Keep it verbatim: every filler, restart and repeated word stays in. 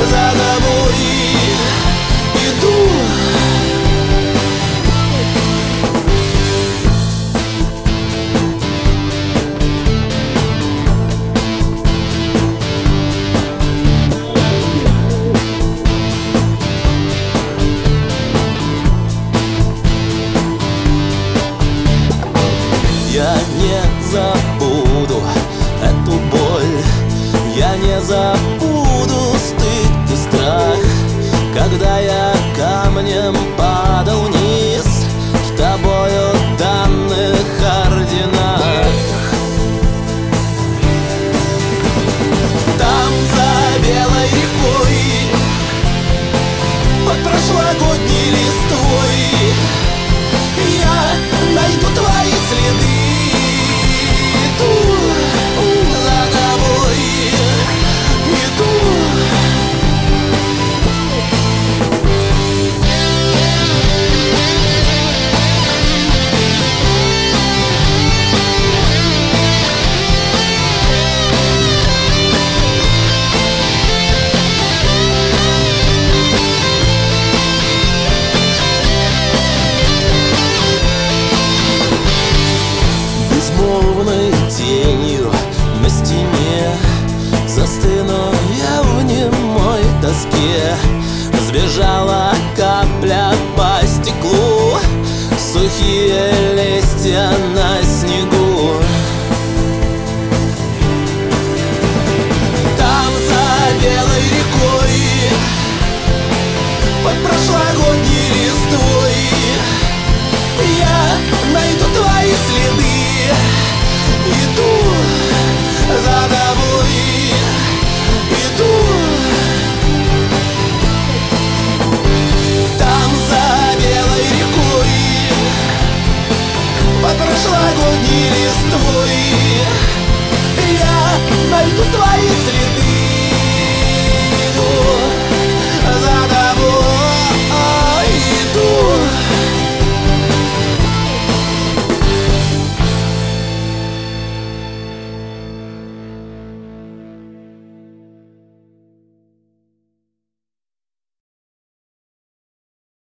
за тобой иду. Я не забуду эту боль, я не забуду стыд и страх, когда я камнем падал вниз в тобою данных координат. Там за белой рекой, под прошлогодней листвой, я найду твои следы. Иду за тобой, иду. Безмолвной тени